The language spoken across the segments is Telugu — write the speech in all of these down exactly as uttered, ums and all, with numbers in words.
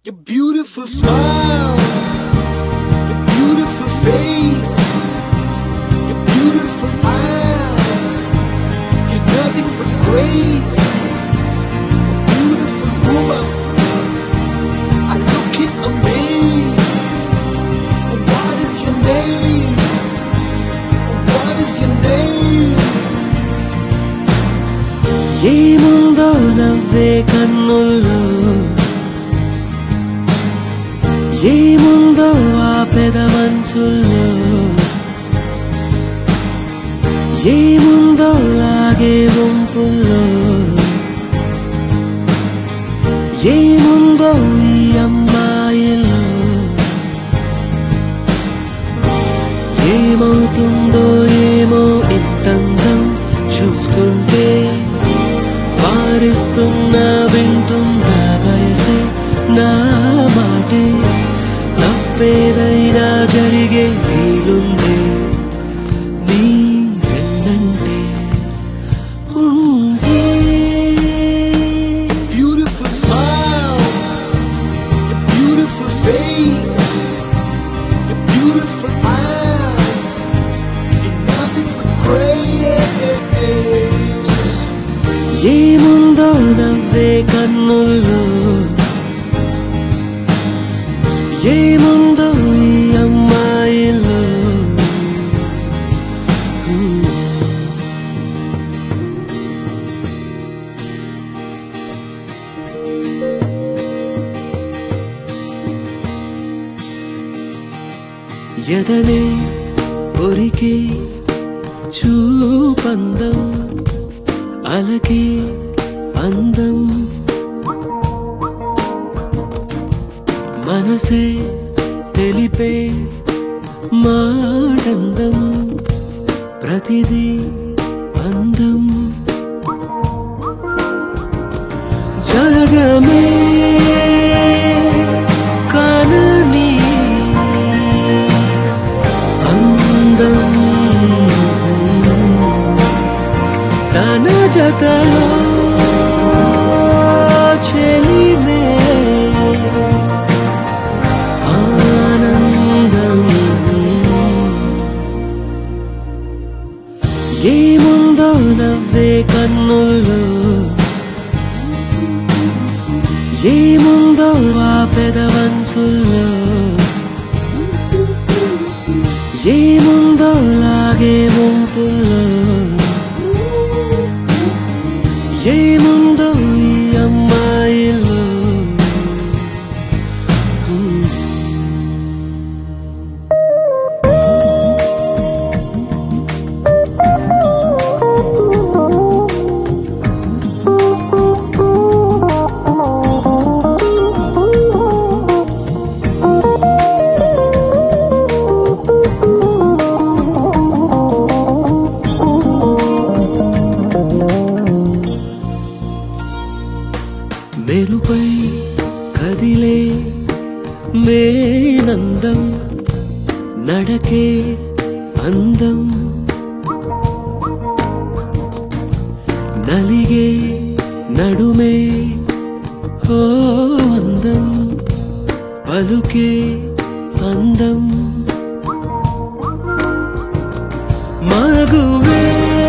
Your beautiful smile, your beautiful face, your beautiful eyes, you're nothing but grace. A beautiful woman, I look in amaze. Oh, what is your name? Oh, what is your name? ఏముందో నవ్వే కన్నుల్లో, ఏముందో ఆ పెదవంచుల్లో, ఏముందో లాగే వంపుల్లో, ఏముందో ఈ అమ్మాయిలో, ఏమవుతుందో ఏమో ఇంతందం చూస్తుంటే, వారిస్తున్నా వింటుందా వయసే నా మాటే, తప్పేదైనా జరిగే వీలుందే నీ వెన్నంటే ఉంటే. Beautiful smile, your beautiful face, your beautiful eyes, you're nothing but grace. ఏముందో నవ్వే కన్నుల్లో, ఏముందో ఈ అమ్మాయిలో. ఎదనే ఒరికే చూపందం, అలకే అందం, మనసే తెలిపే మాటందం, ప్రతిదీ అందం. జగమే కనని అందం, తన జతలో చెలిమే ఆనందం. ఏముందో నవ్వే కన్నుల్లో, ఏముందో ఆ పెదవంచుల్లో, ఏముందో లాగే వంపుల్లో, ఏముందో ఈ అమ్మాయిలో. మెరుపై కదిలే మేనందం, నడకే అందం, నలిగే నడుమే ఓ అందం, పలుకే అందం, మగువే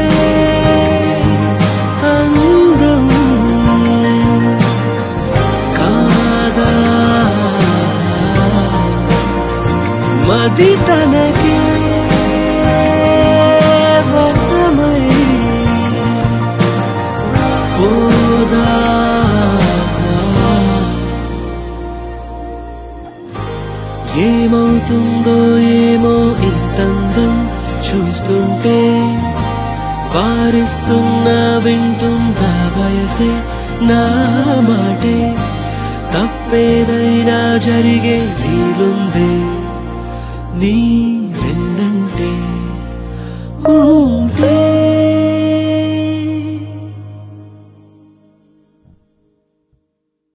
అందం, మది తనకే వశమై పోదా. ఏమవుతుందో ఏమో ఇంతందం చూస్తుంటే, వారిస్తున్నా వింటుందా వయసే నా మాటే, తప్పేదైనా జరిగే వీలుందే నీ